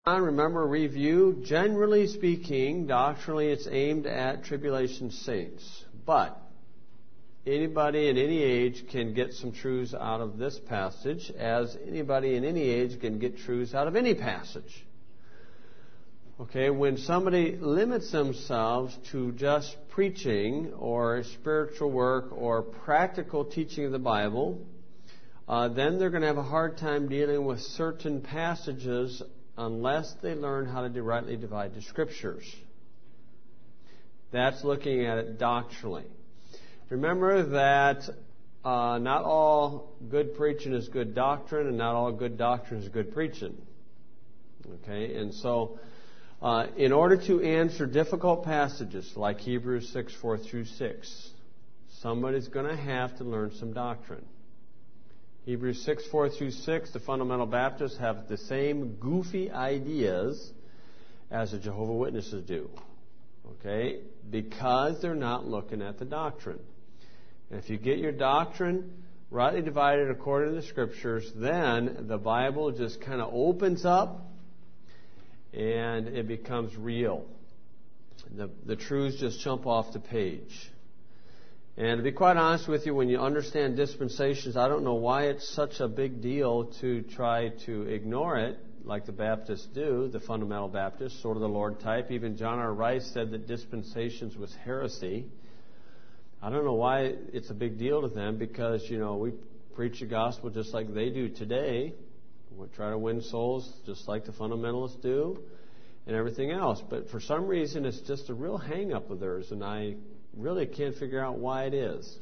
Remember, review. Generally speaking, doctrinally, it's aimed at tribulation saints. But anybody in any age can get some truths out of this passage, as anybody in any age can get truths out of any passage. Okay, when somebody limits themselves to just preaching or spiritual work or practical teaching of the Bible, then they're going to have a hard time dealing with certain passages unless they learn how to rightly divide the Scriptures. That's looking at it doctrinally. Remember that not all good preaching is good doctrine, and not all good doctrine is good preaching. Okay, and so in order to answer difficult passages like Hebrews 6, 4 through 6, somebody's going to have to learn some doctrine. Hebrews 6, 4 through 6, the fundamental Baptists have the same goofy ideas as the Jehovah's Witnesses do. Okay? Because they're not looking at the doctrine. And if you get your doctrine rightly divided according to the Scriptures, then the Bible just kind of opens up and it becomes real. The truths just jump off the page. And to be quite honest with you, when you understand dispensations, I don't know why it's such a big deal to try to ignore it, like the Baptists do, the fundamental Baptists, sort of the Lord type. Even John R. Rice said that dispensations was heresy. I don't know why it's a big deal to them, because, we preach the gospel just like they do today. We try to win souls just like the fundamentalists do and everything else. But for some reason, it's just a real hang-up of theirs, and I really can't figure out why it is,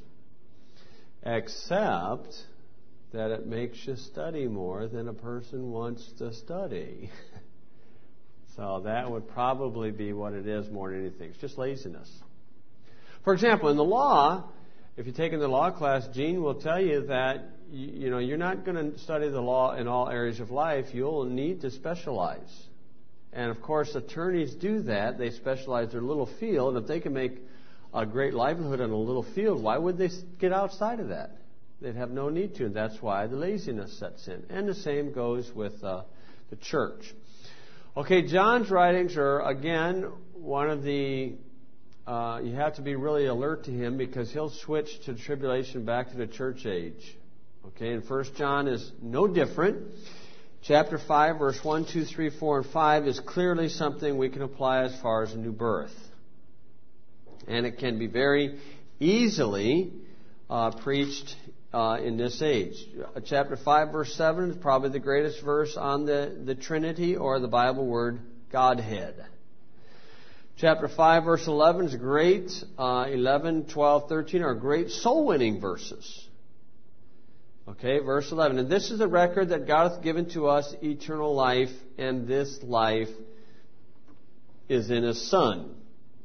except that it makes you study more than a person wants to study. So that would probably be what it is more than anything. It's just laziness. For example, in the law, if you're taking the law class, Gene will tell you that you're not going to study the law in all areas of life. You'll need to specialize. And of course, attorneys do that. They specialize their little field. If they can make a great livelihood in a little field, why would they get outside of that? They'd have no need to, and that's why the laziness sets in. And the same goes with the church. Okay, John's writings are, again, one of the... you have to be really alert to him, because he'll switch to tribulation back to the church age. Okay, and 1 John is no different. Chapter 5, verse 1, 2, 3, 4, and 5 is clearly something we can apply as far as a new birth. And it can be very easily preached in this age. Chapter 5, verse 7 is probably the greatest verse on the Trinity, or the Bible word Godhead. Chapter 5, verse 11 is great. 11, 12, 13 are great soul-winning verses. Okay, verse 11. And this is the record that God hath given to us, eternal life, and this life is in His Son.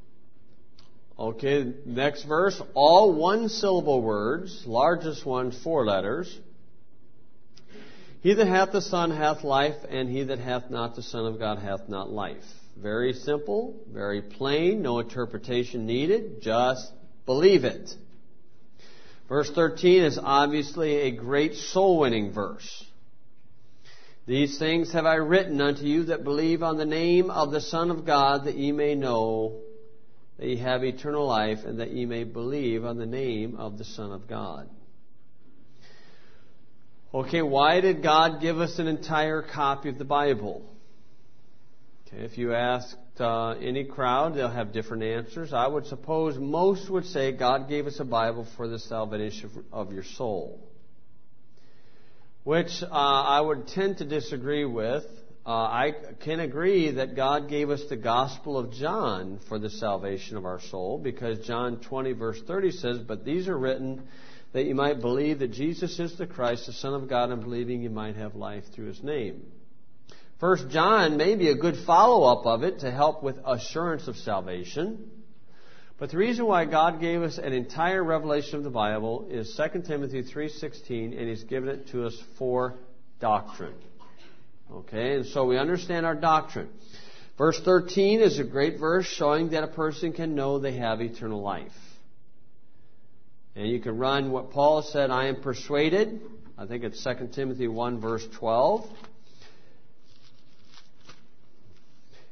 Okay, next verse. All one-syllable words, largest one, 4 letters. He that hath the Son hath life, and he that hath not the Son of God hath not life. Very simple, very plain, no interpretation needed, just believe it. Verse 13 is obviously a great soul-winning verse. These things have I written unto you that believe on the name of the Son of God, that ye may know that ye have eternal life, and that ye may believe on the name of the Son of God. Okay, why did God give us an entire copy of the Bible? Okay, if you asked any crowd, they'll have different answers. I would suppose most would say God gave us a Bible for the salvation of your soul, which I would tend to disagree with. I can agree that God gave us the Gospel of John for the salvation of our soul, because John 20, verse 30 says, but these are written that you might believe that Jesus is the Christ, the Son of God, and believing you might have life through His name. 1 John may be a good follow-up of it to help with assurance of salvation. But the reason why God gave us an entire revelation of the Bible is 2 Timothy 3:16, and He's given it to us for doctrine. Okay, and so we understand our doctrine. Verse 13 is a great verse showing that a person can know they have eternal life. And you can run what Paul said, I am persuaded. I think it's 2 Timothy 1, verse 12.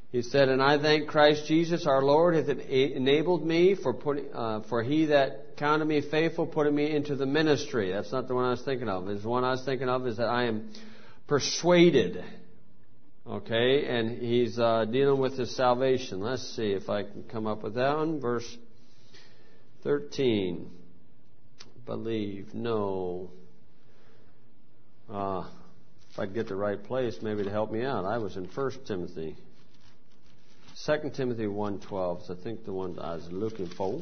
He said, "And I thank Christ Jesus our Lord hath enabled me for he that counted me faithful, putting me into the ministry." That's not the one I was thinking of. The one I was thinking of is that I am persuaded. Okay, and he's dealing with his salvation. Let's see if I can come up with that one. Verse 13. Believe, no. If I'd get the right place, maybe to help me out. I was in 1 Timothy. 2 Timothy 1:12 is I think the one I was looking for.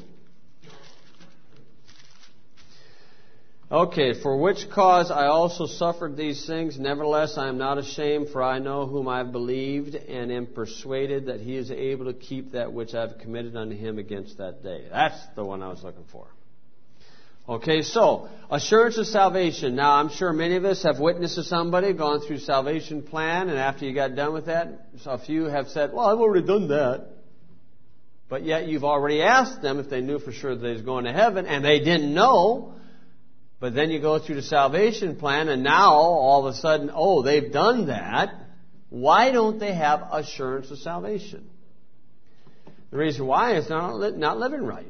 Okay, "For which cause I also suffered these things, nevertheless I am not ashamed, for I know whom I have believed, and am persuaded that he is able to keep that which I have committed unto him against that day." That's the one I was looking for. Okay, so, assurance of salvation. Now, I'm sure many of us have witnessed to somebody, gone through salvation plan, and after you got done with that, a few have said, "Well, I've already done that." But yet you've already asked them if they knew for sure that they was going to heaven, and they didn't know. But then you go through the salvation plan, and now, all of a sudden, they've done that. Why don't they have assurance of salvation? The reason why is not living right.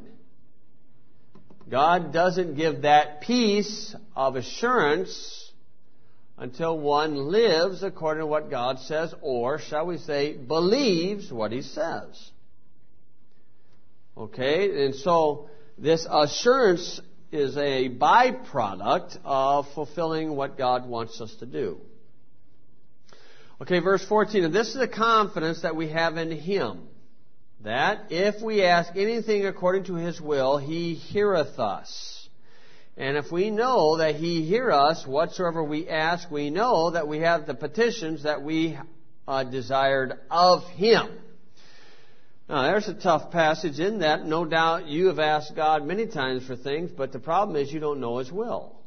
God doesn't give that peace of assurance until one lives according to what God says, or, shall we say, believes what He says. Okay? And so, this assurance is a byproduct of fulfilling what God wants us to do. Okay, verse 14. "And this is the confidence that we have in Him, that if we ask anything according to His will, He heareth us. And if we know that He hear us, whatsoever we ask, we know that we have the petitions that we desired of Him." Now, there's a tough passage in that. No doubt you have asked God many times for things, but the problem is you don't know His will.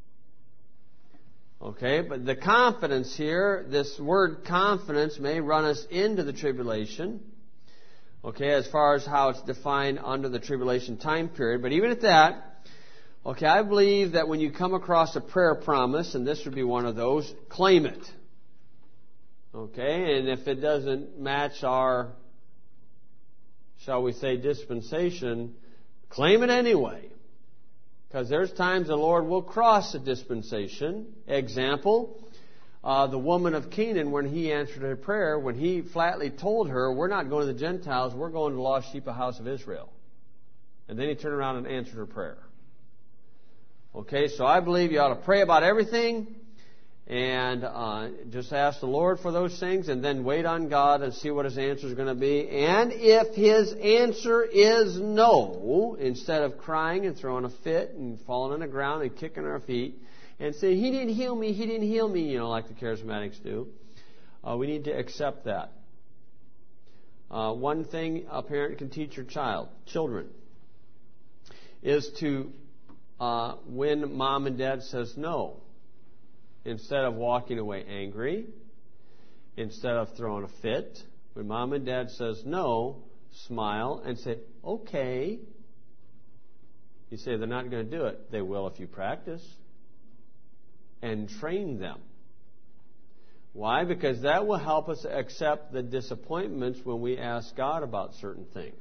Okay, but the confidence here, this word confidence may run us into the tribulation. Okay, as far as how it's defined under the tribulation time period. But even at that, okay, I believe that when you come across a prayer promise, and this would be one of those, claim it. Okay, and if it doesn't match our, shall we say, dispensation, claim it anyway. Because there's times the Lord will cross a dispensation. Example, the woman of Canaan, when He answered her prayer, when He flatly told her, "We're not going to the Gentiles, we're going to the lost sheep of the house of Israel." And then He turned around and answered her prayer. Okay, so I believe you ought to pray about everything and just ask the Lord for those things, and then wait on God and see what His answer is going to be. And if His answer is no, instead of crying and throwing a fit and falling on the ground and kicking our feet and saying, "He didn't heal me, He didn't heal me," like the charismatics do, we need to accept that. One thing a parent can teach your children, is to, when mom and dad says no, instead of walking away angry, instead of throwing a fit, when mom and dad says no, smile and say, "Okay." You say they're not going to do it. They will if you practice. And train them. Why? Because that will help us accept the disappointments when we ask God about certain things.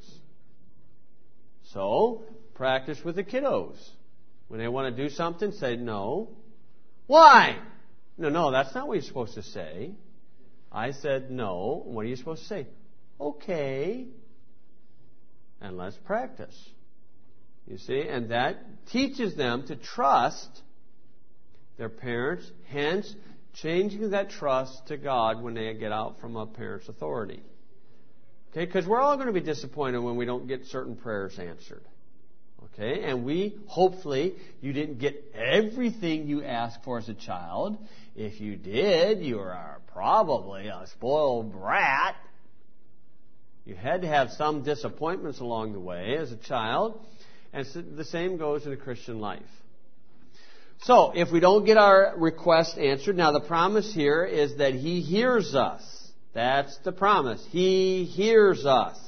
So, practice with the kiddos. When they want to do something, say no. Why? No, that's not what you're supposed to say. I said no. What are you supposed to say? Okay. And let's practice. You see? And that teaches them to trust their parents, hence changing that trust to God when they get out from a parent's authority. Okay? Because we're all going to be disappointed when we don't get certain prayers answered. Okay? And hopefully, you didn't get everything you asked for as a child. If you did, you are probably a spoiled brat. You had to have some disappointments along the way as a child. And the same goes in the Christian life. So, if we don't get our request answered, now the promise here is that He hears us. That's the promise. He hears us.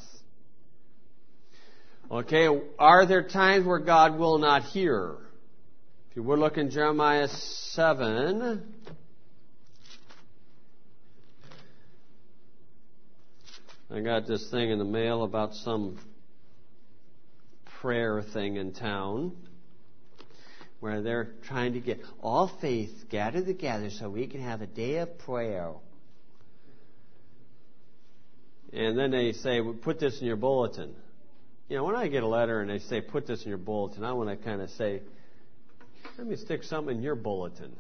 Okay, are there times where God will not hear? If you would look in Jeremiah 7. I got this thing in the mail about some prayer thing in town where they're trying to get all faith gathered together so we can have a day of prayer. And then they say, well, put this in your bulletin. You know, when I get a letter and they say, put this in your bulletin, I want to kind of say, let me stick something in your bulletin.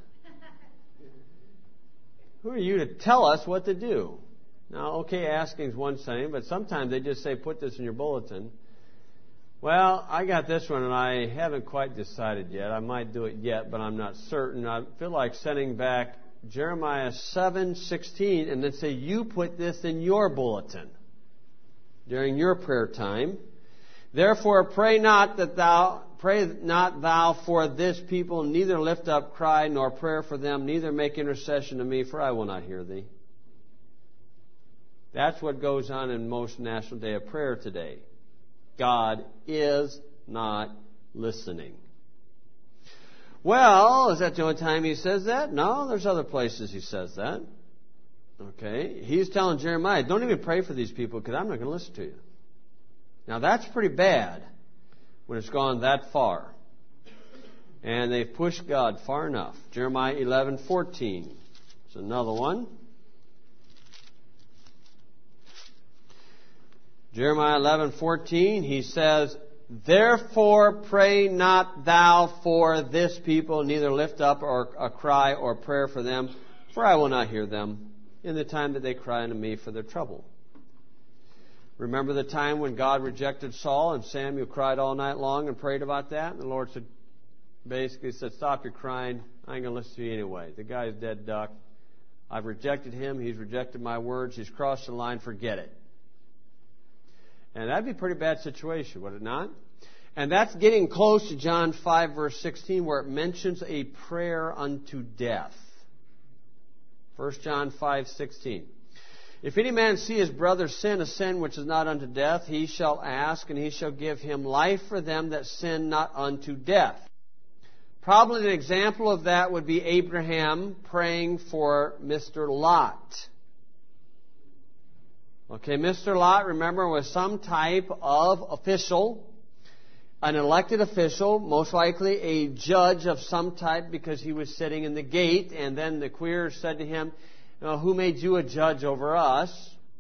Who are you to tell us what to do? Now, okay, asking is one thing, but sometimes they just say, put this in your bulletin. Well, I got this one, and I haven't quite decided yet. I might do it yet, but I'm not certain. I feel like sending back Jeremiah 7:16 and then say, you put this in your bulletin during your prayer time. Therefore, pray not thou for this people, neither lift up cry nor prayer for them, neither make intercession to me, for I will not hear thee. That's what goes on in most National Day of Prayer today. God is not listening. Well, is that the only time he says that? No, there's other places he says that. Okay, he's telling Jeremiah, don't even pray for these people because I'm not going to listen to you. Now that's pretty bad when it's gone that far. And they've pushed God far enough. Jeremiah 11:14 is another one. Jeremiah 11:14, he says, therefore pray not thou for this people, neither lift up or a cry or prayer for them, for I will not hear them in the time that they cry unto me for their trouble. Remember the time when God rejected Saul and Samuel cried all night long and prayed about that? And the Lord basically said, stop your crying. I ain't going to listen to you anyway. The guy's dead duck. I've rejected him. He's rejected my words. He's crossed the line. Forget it. And that'd be a pretty bad situation, would it not? And that's getting close to John 5, verse 16, where it mentions a prayer unto death. 1 John 5:16. If any man see his brother sin, a sin which is not unto death, he shall ask, and he shall give him life for them that sin not unto death. Probably an example of that would be Abraham praying for Mr. Lot. Okay, Mr. Lot, remember, was some type of official, an elected official, most likely a judge of some type because he was sitting in the gate, and then the queer said to him, who made you a judge over us?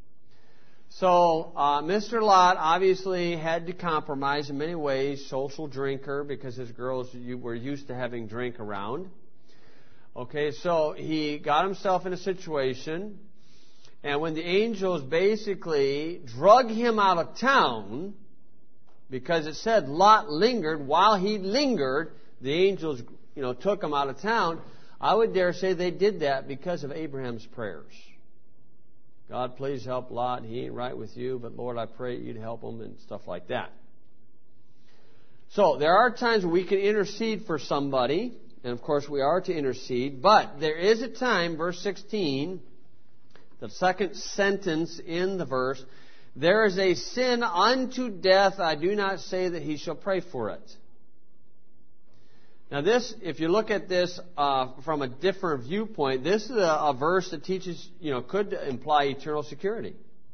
So Mr. Lot obviously had to compromise in many ways, social drinker, because his girls were used to having drink around. Okay, so he got himself in a situation. And when the angels basically drug him out of town, because it said Lot lingered, while he lingered, the angels, took him out of town. I would dare say they did that because of Abraham's prayers. God, please help Lot. He ain't right with you, but Lord, I pray you'd help him and stuff like that. So there are times when we can intercede for somebody, and of course we are to intercede, but there is a time, verse 16, the second sentence in the verse, there is a sin unto death, I do not say that he shall pray for it. Now this, if you look at this from a different viewpoint, this is a verse that teaches, could imply eternal security.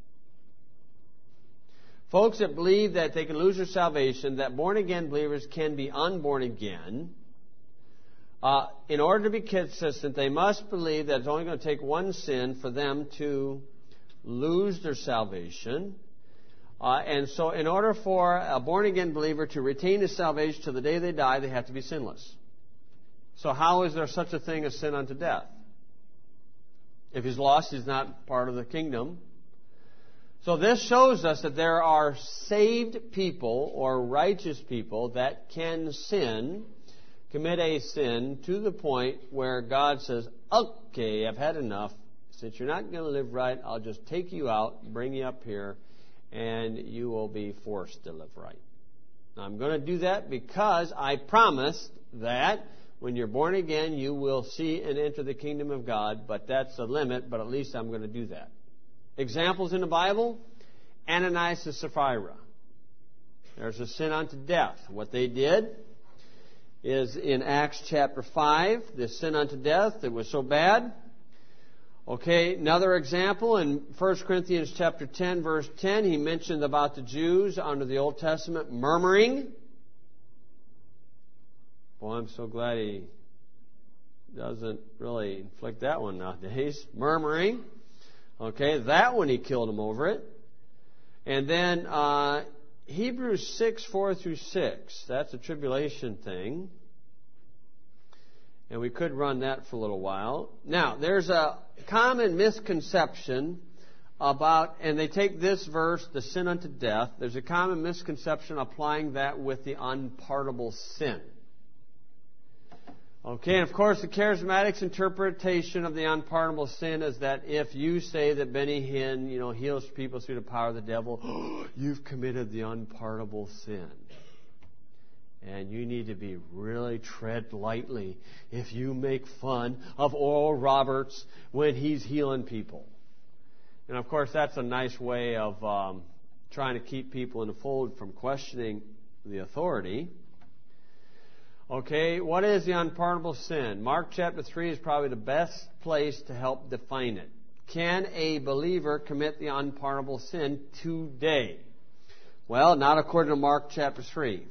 Folks that believe that they can lose their salvation, that born-again believers can be unborn again, in order to be consistent, they must believe that it's only going to take one sin for them to lose their salvation. And so in order for a born-again believer to retain his salvation to the day they die, they have to be sinless. So how is there such a thing as sin unto death? If he's lost, he's not part of the kingdom. So this shows us that there are saved people or righteous people that can sin, commit a sin to the point where God says, okay, I've had enough. Since you're not going to live right, I'll just take you out, bring you up here, and you will be forced to live right. Now, I'm going to do that because I promised that when you're born again, you will see and enter the kingdom of God, but that's a limit, but at least I'm going to do that. Examples in the Bible, Ananias and Sapphira. There's a sin unto death. What they did is in Acts chapter 5, the sin unto death, it was so bad. Okay, another example in 1 Corinthians chapter 10, verse 10, he mentioned about the Jews under the Old Testament murmuring. Boy, I'm so glad he doesn't really inflict that one nowadays. Murmuring. Okay, that one he killed him over it. And then Hebrews 6, 4 through 6. That's a tribulation thing. And we could run that for a little while. Now, there's a common misconception about, and they take this verse, the sin unto death. There's a common misconception applying that with the unpardonable sin. Okay, and of course the charismatics' interpretation of the unpardonable sin is that if you say that Benny Hinn, heals people through the power of the devil, you've committed the unpardonable sin. And you need to be really tread lightly if you make fun of Oral Roberts when he's healing people. And of course that's a nice way of trying to keep people in the fold from questioning the authority. Okay, what is the unpardonable sin? Mark chapter 3 is probably the best place to help define it. Can a believer commit the unpardonable sin today? Well, not according to Mark chapter 3.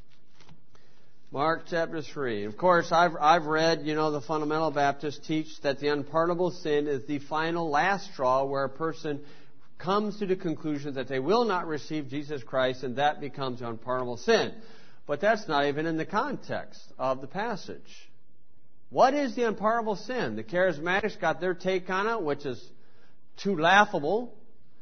Mark chapter 3. Of course, I've read, the fundamental Baptists teach that the unpardonable sin is the final last straw where a person comes to the conclusion that they will not receive Jesus Christ, and that becomes the unpardonable sin. But that's not even in the context of the passage. What is the unpardonable sin? The charismatics got their take on it, which is too laughable.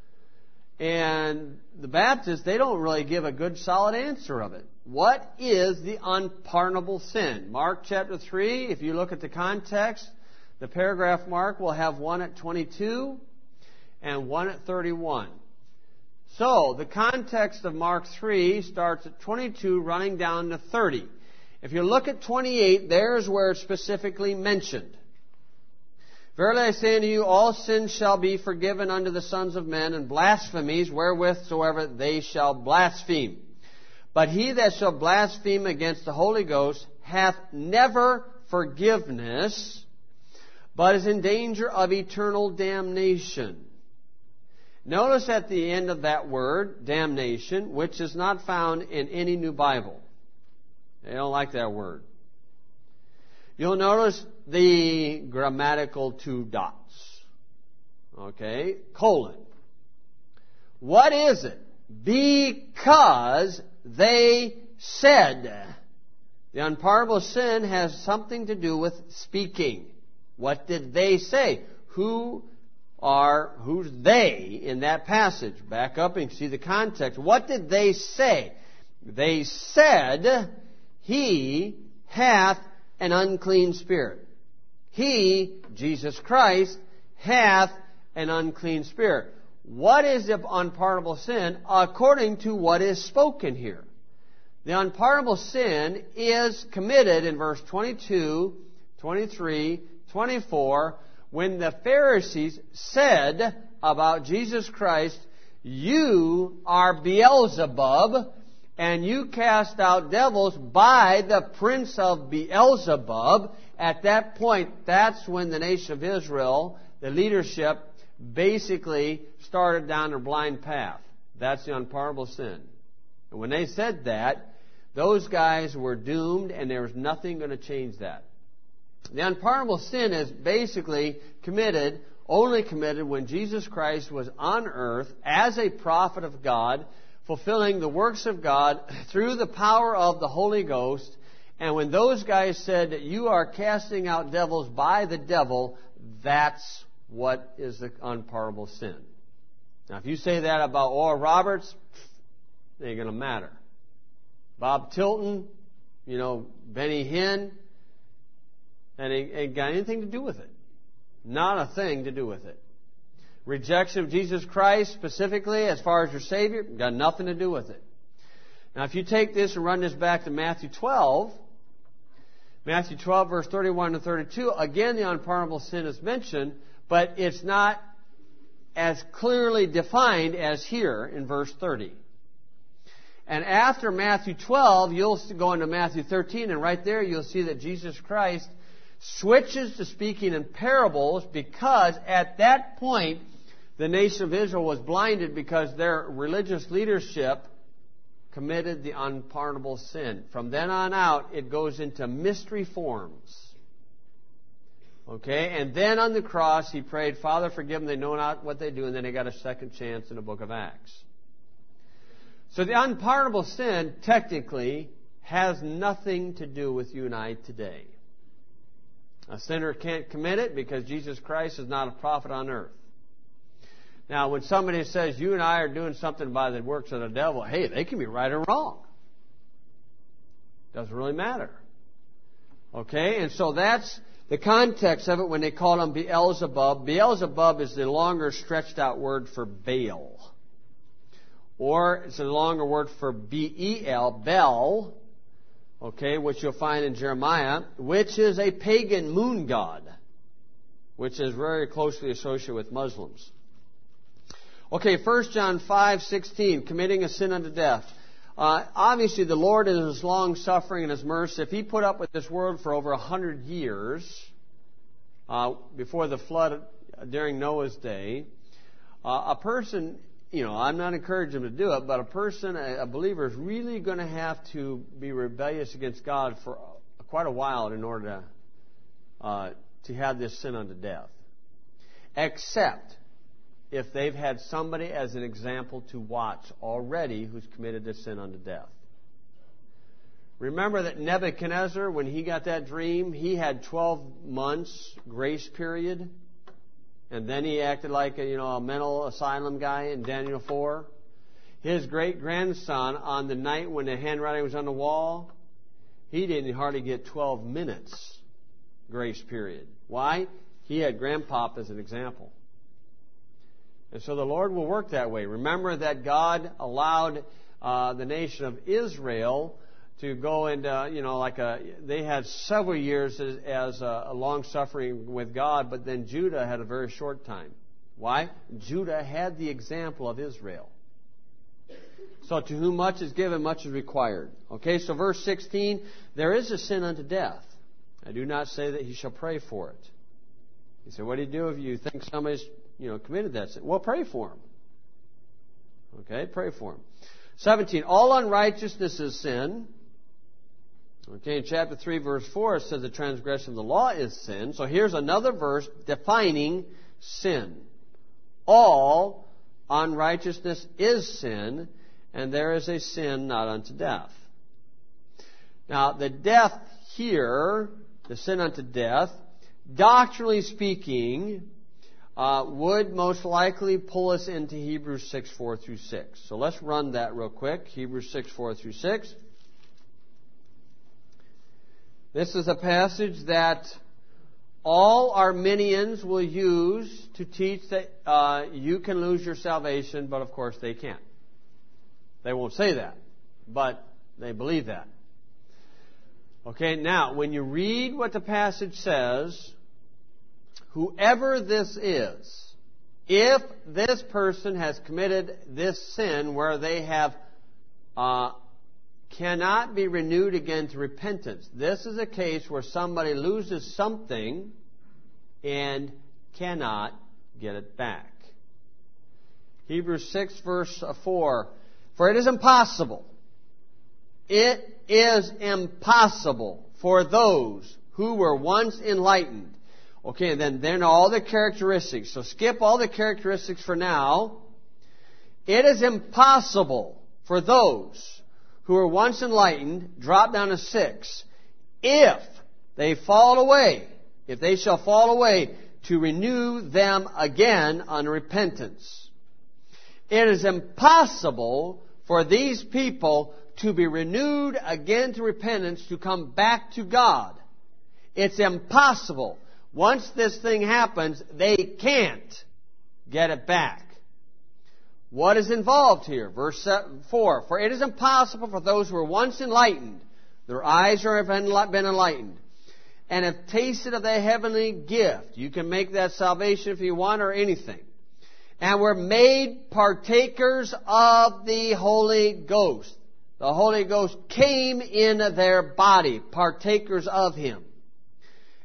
And the Baptists, they don't really give a good solid answer of it. What is the unpardonable sin? Mark chapter 3, if you look at the context, the paragraph mark will have one at 22 and one at 31. So, the context of Mark 3 starts at 22 running down to 30. If you look at 28, there's where it's specifically mentioned. Verily I say unto you, all sins shall be forgiven unto the sons of men, and blasphemies wherewithsoever they shall blaspheme. But he that shall blaspheme against the Holy Ghost hath never forgiveness, but is in danger of eternal damnation. Notice at the end of that word, damnation, which is not found in any New Bible. They don't like that word. You'll notice the grammatical two dots. Okay? Colon. What is it? Because they said. The unpardonable sin has something to do with speaking. What did they say? Who's they in that passage? Back up and see the context. What did they say? They said, he hath an unclean spirit. He, Jesus Christ, hath an unclean spirit. What is the unpardonable sin according to what is spoken here? The unpardonable sin is committed in verse 22, 23, 24, when the Pharisees said about Jesus Christ, you are Beelzebub, and you cast out devils by the prince of Beelzebub. At that point, that's when the nation of Israel, the leadership, basically started down a blind path. That's the unpardonable sin. And when they said that, those guys were doomed, and there was nothing going to change that. The unpardonable sin is basically only committed when Jesus Christ was on earth as a prophet of God, fulfilling the works of God through the power of the Holy Ghost. And when those guys said that you are casting out devils by the devil, that's what is the unpardonable sin. Now, if you say that about Oral Roberts, it ain't going to matter. Bob Tilton, Benny Hinn, and it ain't got anything to do with it. Not a thing to do with it. Rejection of Jesus Christ, specifically, as far as your Savior, got nothing to do with it. Now, if you take this and run this back to Matthew 12, verse 31 to 32, again, the unpardonable sin is mentioned, but it's not as clearly defined as here in verse 30. And after Matthew 12, you'll go into Matthew 13, and right there you'll see that Jesus Christ switches to speaking in parables because at that point the nation of Israel was blinded because their religious leadership committed the unpardonable sin. From then on out, it goes into mystery forms. Okay? And then on the cross, he prayed, Father, forgive them, they know not what they do, and then he got a second chance in the book of Acts. So the unpardonable sin, technically, has nothing to do with you and I today. A sinner can't commit it because Jesus Christ is not a prophet on earth. Now, when somebody says you and I are doing something by the works of the devil, hey, they can be right or wrong. Doesn't really matter. Okay? And so that's the context of it when they call him Beelzebub. Beelzebub is the longer stretched out word for Baal. Or it's a longer word for B-E-L, Bel, okay, which you'll find in Jeremiah, which is a pagan moon god, which is very closely associated with Muslims. Okay, 1 John 5:16, committing a sin unto death. Obviously, the Lord in His long-suffering and His mercy, if He put up with this world for over 100 years, before the flood during Noah's day, a person, I'm not encouraging him to do it, but a person, a believer, is really going to have to be rebellious against God for quite a while in order to have this sin unto death. Except if they've had somebody as an example to watch already who's committed this sin unto death. Remember that Nebuchadnezzar, when he got that dream, he had 12 months grace period. And then he acted like a mental asylum guy in Daniel 4. His great-grandson, on the night when the handwriting was on the wall, he didn't hardly get 12 minutes grace period. Why? He had Grandpop as an example. And so the Lord will work that way. Remember that God allowed the nation of Israel to go into, they had several years as a long-suffering with God, but then Judah had a very short time. Why? Judah had the example of Israel. So to whom much is given, much is required. Okay, so verse 16, there is a sin unto death. I do not say that he shall pray for it. He said, what do you do if you think somebody's committed that sin? Well, pray for him. Okay, pray for him. 17, all unrighteousness is sin. Okay, in chapter 3, verse 4, it says the transgression of the law is sin. So here's another verse defining sin. All unrighteousness is sin, and there is a sin not unto death. Now, the death here, the sin unto death, doctrinally speaking, would most likely pull us into Hebrews 6, 4 through 6. So let's run that real quick. Hebrews 6, 4 through 6. This is a passage that all Arminians will use to teach that you can lose your salvation, but of course they can't. They won't say that, but they believe that. Okay, now, when you read what the passage says, whoever this is, if this person has committed this sin where they have cannot be renewed again to repentance. This is a case where somebody loses something and cannot get it back. Hebrews 6 verse 4, for it is impossible. It is impossible for those who were once enlightened. Okay, and then all the characteristics. So skip all the characteristics for now. It is impossible for those who were once enlightened, drop down to 6, if they fall away, if they shall fall away, to renew them again unto repentance. It is impossible for these people to be renewed again to repentance, to come back to God. It's impossible. Once this thing happens, they can't get it back. What is involved here? Verse 4. For it is impossible for those who were once enlightened, their eyes have been enlightened, and have tasted of the heavenly gift. You can make that salvation if you want, or anything. And were made partakers of the Holy Ghost. The Holy Ghost came in their body, partakers of Him.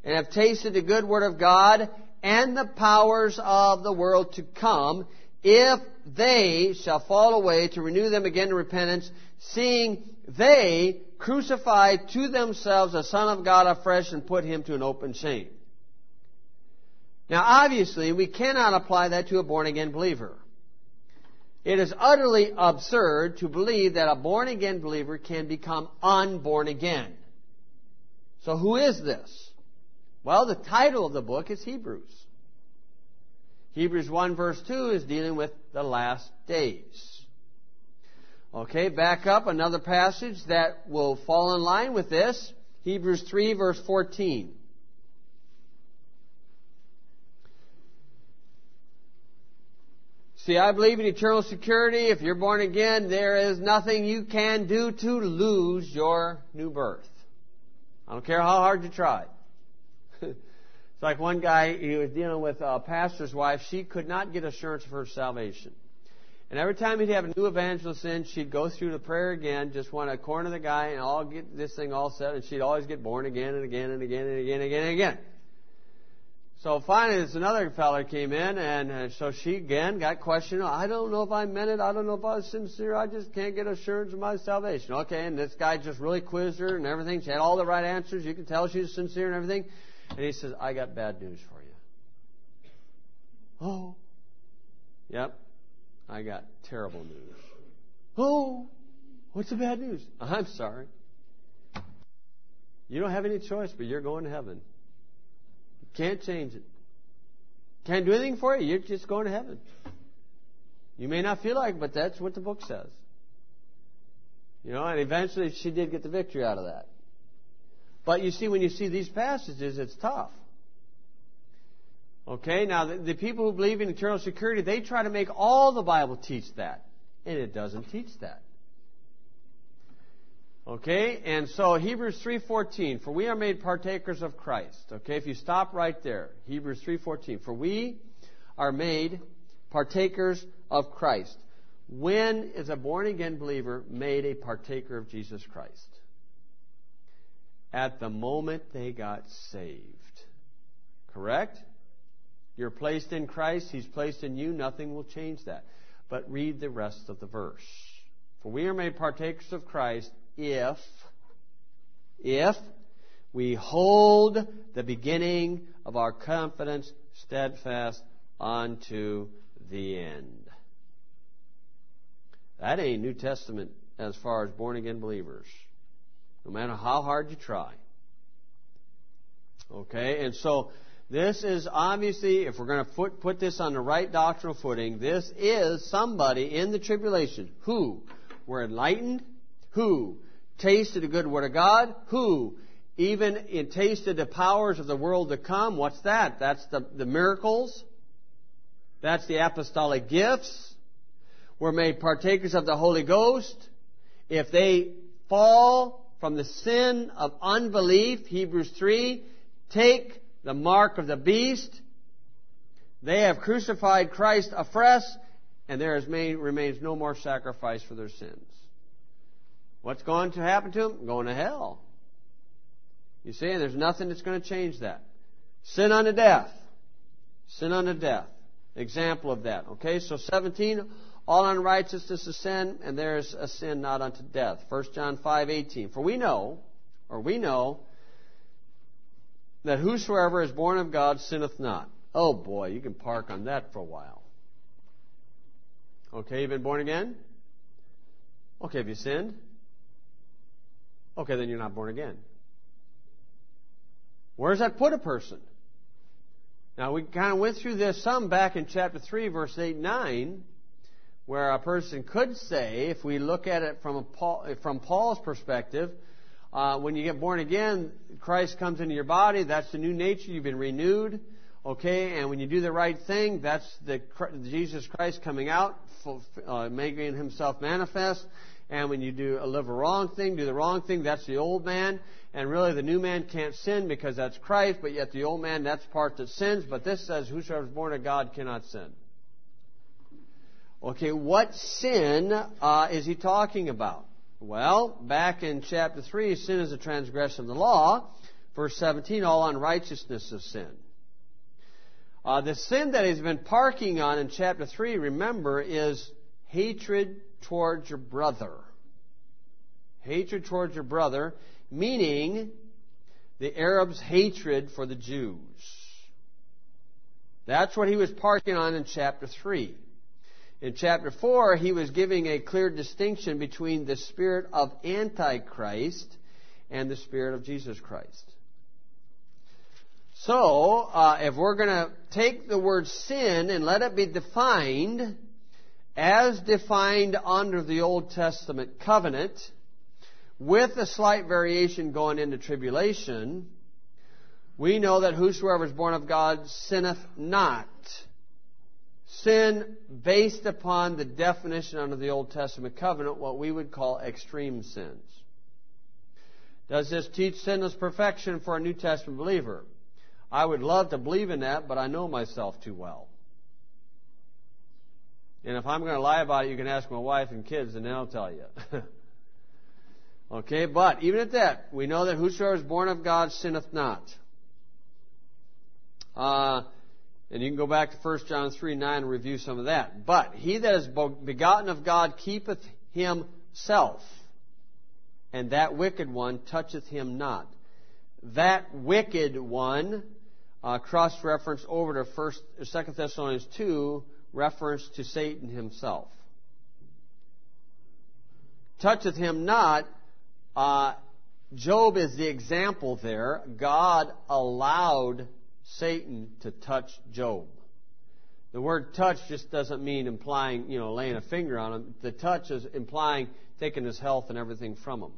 and have tasted the good word of God and the powers of the world to come, if they shall fall away, to renew them again to repentance, seeing they crucified to themselves the Son of God afresh and put him to an open shame. Now, obviously, we cannot apply that to a born-again believer. It is utterly absurd to believe that a born-again believer can become unborn again. So who is this? Well, the title of the book is Hebrews. Hebrews 1 verse 2 is dealing with the last days. Okay, back up another passage that will fall in line with this. Hebrews 3 verse 14. See, I believe in eternal security. If you're born again, there is nothing you can do to lose your new birth. I don't care how hard you try. It's like one guy, he was dealing with a pastor's wife. She could not get assurance of her salvation. And every time he'd have a new evangelist in, she'd go through the prayer again, just want to corner the guy and all get this thing all set, and she'd always get born again and again and again and again and again and again. So finally, there's another fellow came in, and so she again got questioned. I don't know if I meant it. I don't know if I was sincere. I just can't get assurance of my salvation. Okay, and this guy just really quizzed her and everything. She had all the right answers. You could tell she was sincere and everything. And he says, I got bad news for you. Oh. Yep. I got terrible news. Oh. What's the bad news? I'm sorry. You don't have any choice, but you're going to heaven. Can't change it. Can't do anything for you. You're just going to heaven. You may not feel like it, but that's what the book says. You know, and eventually she did get the victory out of that. But you see, when you see these passages, it's tough. Okay, now the people who believe in eternal security, they try to make all the Bible teach that. And it doesn't teach that. Okay, and so Hebrews 3:14, for we are made partakers of Christ. Okay, if you stop right there, Hebrews 3:14, for we are made partakers of Christ. When is a born-again believer made a partaker of Jesus Christ? At the moment they got saved. Correct? You're placed in Christ, He's placed in you, nothing will change that. But read the rest of the verse. For we are made partakers of Christ if we hold the beginning of our confidence steadfast unto the end. That ain't New Testament as far as born-again believers. No matter how hard you try. Okay, and so this is obviously, if we're going to put this on the right doctrinal footing, this is somebody in the tribulation who were enlightened, who tasted the good word of God, who even tasted the powers of the world to come. What's that? That's the miracles. That's the apostolic gifts. Were made partakers of the Holy Ghost. If they fall from the sin of unbelief, Hebrews 3, take the mark of the beast. They have crucified Christ afresh, and there remains no more sacrifice for their sins. What's going to happen to them? Going to hell. You see, and there's nothing that's going to change that. Sin unto death. Sin unto death. Example of that. Okay, so 17, all unrighteousness is sin, and there is a sin not unto death. 1 John 5:18. For we know that whosoever is born of God sinneth not. Oh boy, you can park on that for a while. Okay, you've been born again? Okay, have you sinned? Okay, then you're not born again. Where does that put a person? Now, we kind of went through this some back in chapter 3, verse 8 and 9, where a person could say, if we look at it from Paul's perspective, when you get born again, Christ comes into your body. That's the new nature. You've been renewed. Okay, and when you do the right thing, that's the Jesus Christ coming out, making Himself manifest. And when you live a wrong thing, do the wrong thing, that's the old man. And really the new man can't sin because that's Christ, but yet the old man, that's part that sins. But this says, whosoever is born of God cannot sin. Okay, what sin is he talking about? Well, back in chapter 3, sin is a transgression of the law. Verse 17, all unrighteousness of sin. The sin that he's been parking on in chapter 3, remember, is hatred towards your brother. Hatred towards your brother, meaning the Arabs' hatred for the Jews. That's what he was parking on in chapter 3. In chapter 4, he was giving a clear distinction between the spirit of Antichrist and the spirit of Jesus Christ. So, if we're going to take the word sin and let it be defined as defined under the Old Testament covenant, with a slight variation going into tribulation, we know that whosoever is born of God sinneth not. Sin based upon the definition under the Old Testament covenant, what we would call extreme sins. Does this teach sinless perfection for a New Testament believer? I would love to believe in that, but I know myself too well. And if I'm going to lie about it, you can ask my wife and kids, and they'll tell you. Okay, but even at that, we know that whosoever is born of God sinneth not. And you can go back to 1 John 3:9 and review some of that. But he that is begotten of God keepeth himself, and that wicked one toucheth him not. That wicked one, cross-reference over to 2 Thessalonians 2, reference to Satan himself. Toucheth him not. Job is the example there. God allowed Satan to touch Job. The word touch just doesn't mean implying, laying a finger on him. The touch is implying taking his health and everything from him.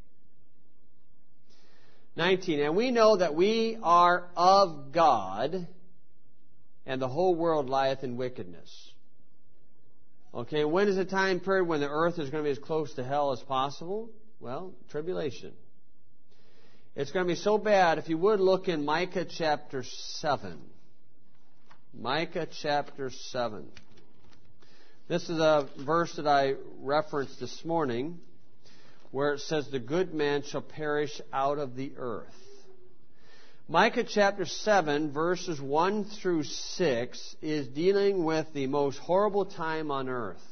19, and we know that we are of God, and the whole world lieth in wickedness. Okay, when is the time period when the earth is going to be as close to hell as possible? Well, tribulation. It's going to be so bad. If you would look in Micah chapter 7. Micah chapter 7. This is a verse that I referenced this morning, where it says, the good man shall perish out of the earth. Micah chapter 7, verses 1 through 6, is dealing with the most horrible time on earth,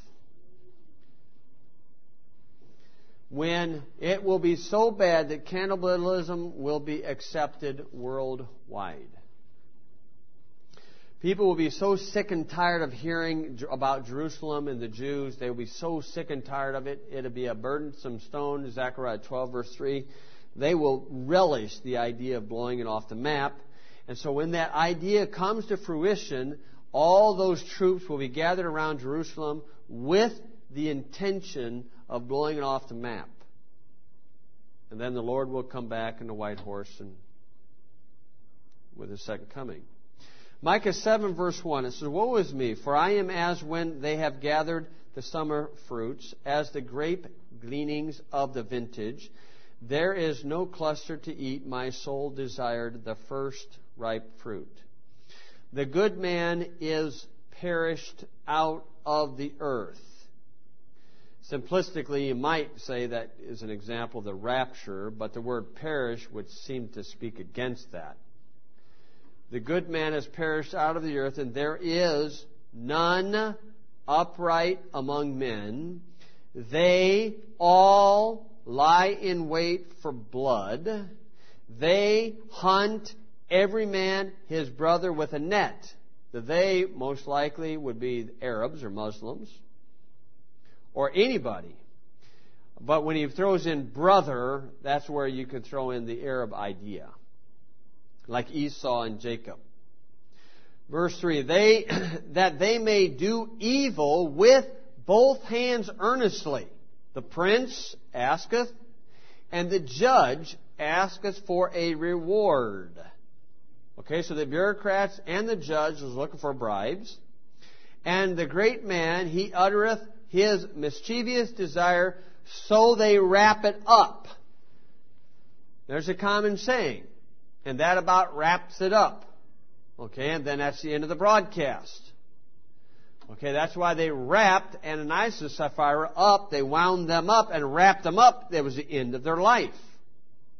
when it will be so bad that cannibalism will be accepted worldwide. People will be so sick and tired of hearing about Jerusalem and the Jews. They will be so sick and tired of it. It'll be a burdensome stone, Zechariah 12, verse 3. They will relish the idea of blowing it off the map. And so when that idea comes to fruition, all those troops will be gathered around Jerusalem with the intention of blowing it off the map. And then the Lord will come back in the white horse and with His second coming. Micah 7 verse 1, it says, woe is me, for I am as when they have gathered the summer fruits, as the grape gleanings of the vintage. There is no cluster to eat, my soul desired the first ripe fruit. The good man is perished out of the earth. Simplistically, you might say that is an example of the rapture, but the word perish would seem to speak against that. The good man has perished out of the earth, and there is none upright among men. They all lie in wait for blood. They hunt every man his brother with a net. The they most likely would be Arabs or Muslims or anybody. But when he throws in brother, that's where you can throw in the Arab idea, like Esau and Jacob. Verse 3, that they may do evil with both hands earnestly. The prince asketh, and the judge asketh for a reward. Okay, so the bureaucrats and the judge is looking for bribes. And the great man, he uttereth his mischievous desire, so they wrap it up. There's a common saying, and that about wraps it up. Okay, and then that's the end of the broadcast. Okay, that's why they wrapped Ananias and Sapphira up. They wound them up and wrapped them up. That was the end of their life.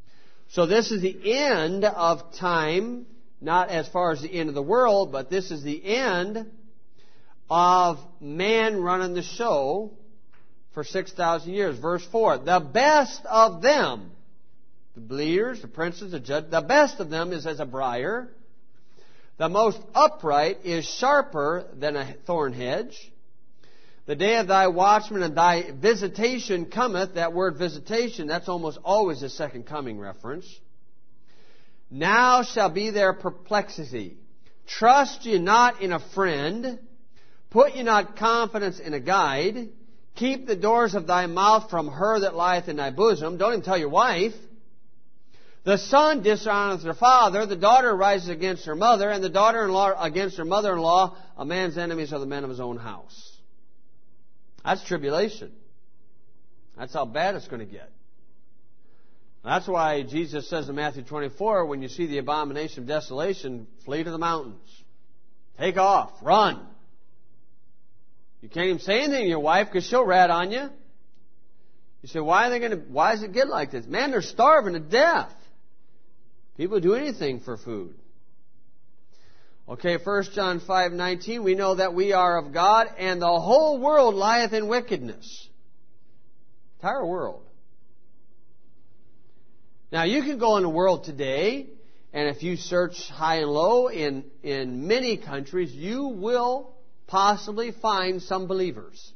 So this is the end of time, not as far as the end of the world, but this is the end of man running the show for 6,000 years. Verse 4, the best of them, the leaders, the princes, the judges, the best of them is as a briar. The most upright is sharper than a thorn hedge. The day of thy watchman and thy visitation cometh. That word visitation, that's almost always a second coming reference. Now shall be their perplexity. Trust ye not in a friend. Put ye not confidence in a guide. Keep the doors of thy mouth from her that lieth in thy bosom. Don't even tell your wife. The son dishonoreth her father. The daughter rises against her mother. And the daughter-in-law against her mother-in-law. A man's enemies are the men of his own house. That's tribulation. That's how bad it's going to get. That's why Jesus says in Matthew 24, when you see the abomination of desolation, flee to the mountains. Take off. Run. You can't even say anything to your wife because she'll rat on you. You say, why does it get like this? Man, they're starving to death. People do anything for food. Okay, 1 John 5:19, we know that we are of God, and the whole world lieth in wickedness. Entire world. Now, you can go in the world today, and if you search high and low in many countries, you will possibly find some believers.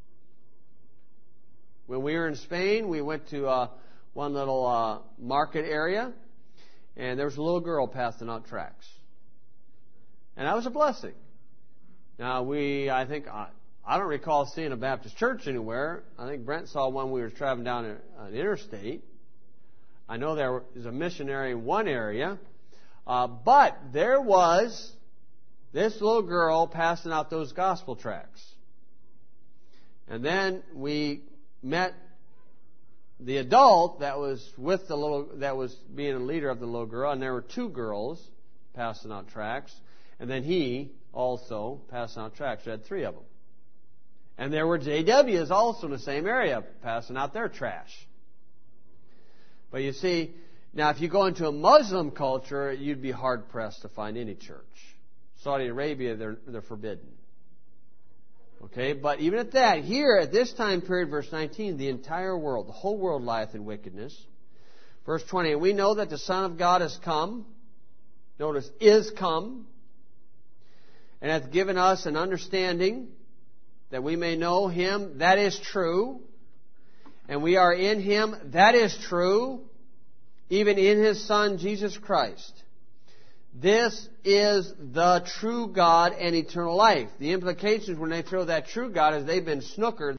When we were in Spain, we went to one little market area, and there was a little girl passing out tracts. And that was a blessing. Now, I don't recall seeing a Baptist church anywhere. I think Brent saw one when we were traveling down an interstate. I know there was a missionary in one area. But there was this little girl passing out those gospel tracts. And then we met the adult that was with that was being a leader of the little girl, and there were two girls passing out tracts. And then he also passing out tracts. We had three of them. And there were JWs also in the same area passing out their trash. But you see, now if you go into a Muslim culture, you'd be hard-pressed to find any church. Saudi Arabia, they're forbidden. Okay, but even at that, here at this time period, verse 19, the entire world, the whole world lieth in wickedness. Verse 20, and we know that the Son of God has come. Notice, is come. And hath given us an understanding that we may know Him. That is true. And we are in Him. That is true. Even in His Son, Jesus Christ. This is the true God and eternal life. The implications when they throw that true God is they've been snookered.